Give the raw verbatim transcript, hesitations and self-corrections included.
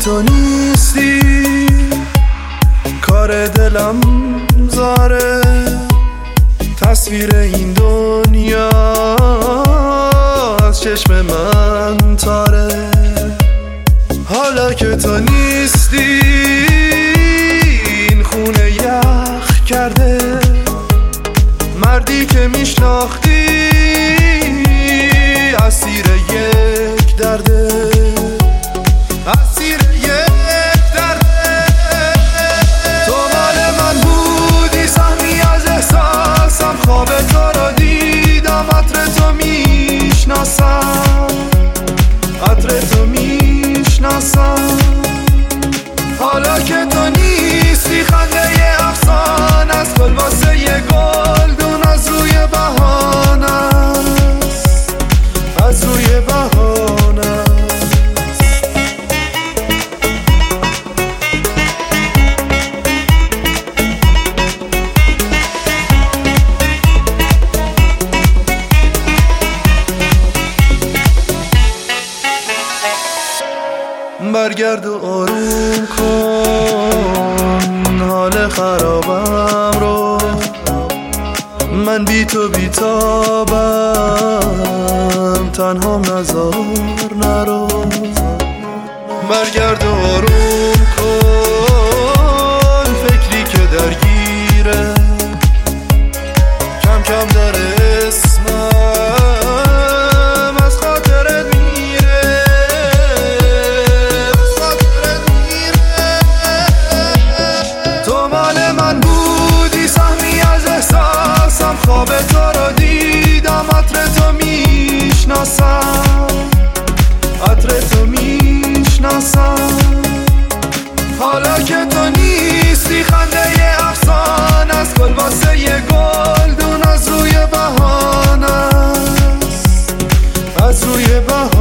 تو نیستی کار دلم زاره، تصویر این دنیا از چشم من تاره. حالا که تو نیستی این خونه یخ کرده، مردی که میشناختی اسیر یک درده، اسیر یک درده. تو مال من بودی، سهمی از احساسم، خواب تو رو دیدم، عطر تو میشناسم، عطر تو میشناسم. حالا که تو نیستی خنده افسان است، گل واسه یه گلدون از روی بهانه است، از روی بهانه است. برگرد و آروم کن حال خرابم رو، من بی تو بی تابم، تنها نذار نرو. برگرد و آروم کن فکری که درگیره، کم کم داره اسمم از خاطرت میره، از خاطرت میره. تو مال من بودی، سهمی از احساسم، خواب تو رو دیدم، عطر تو میشناسم، عطر تو میشناسم. حالا که تو نیستی خنده افسان است، گل واسه یه گلدون از روی بهانه است، از روی بهانه.